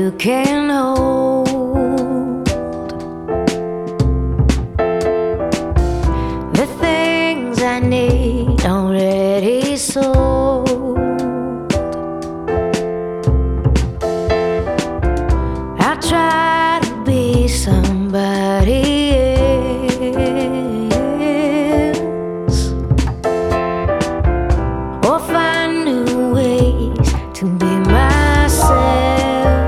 you can hold. The things I need already sold. I try to be somebody else, or find new ways to be myself.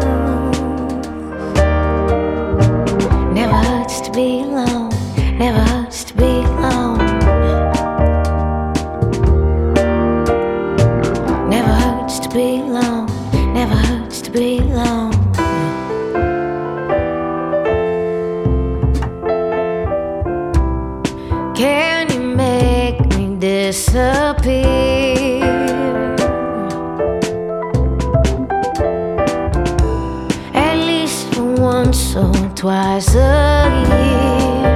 Never hurts to be alone, never hurts to be alone. Never hurts to be alone, never hurts to be alone. Can you make me disappear? At least for once or twice a year.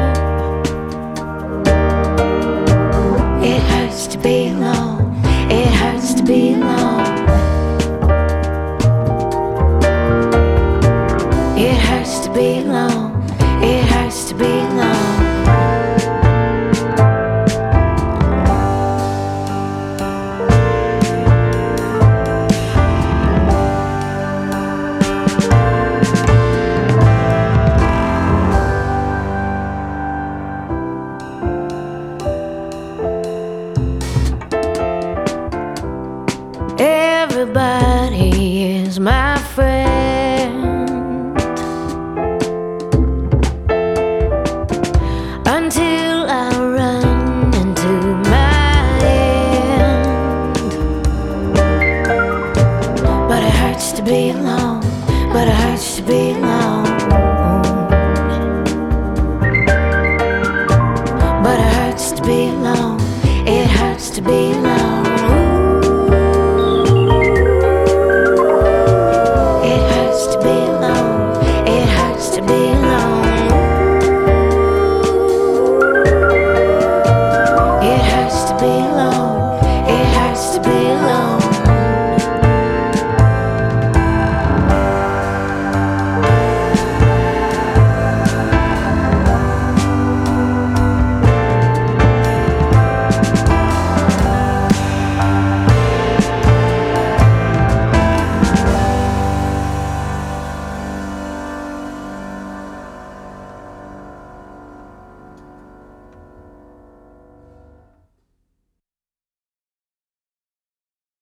It hurts to be alone, it hurts to be alone. It hurts to be alone, it hurts to be alone. Everybody is my friend until I run into my end. But it hurts to be alone, but it hurts to be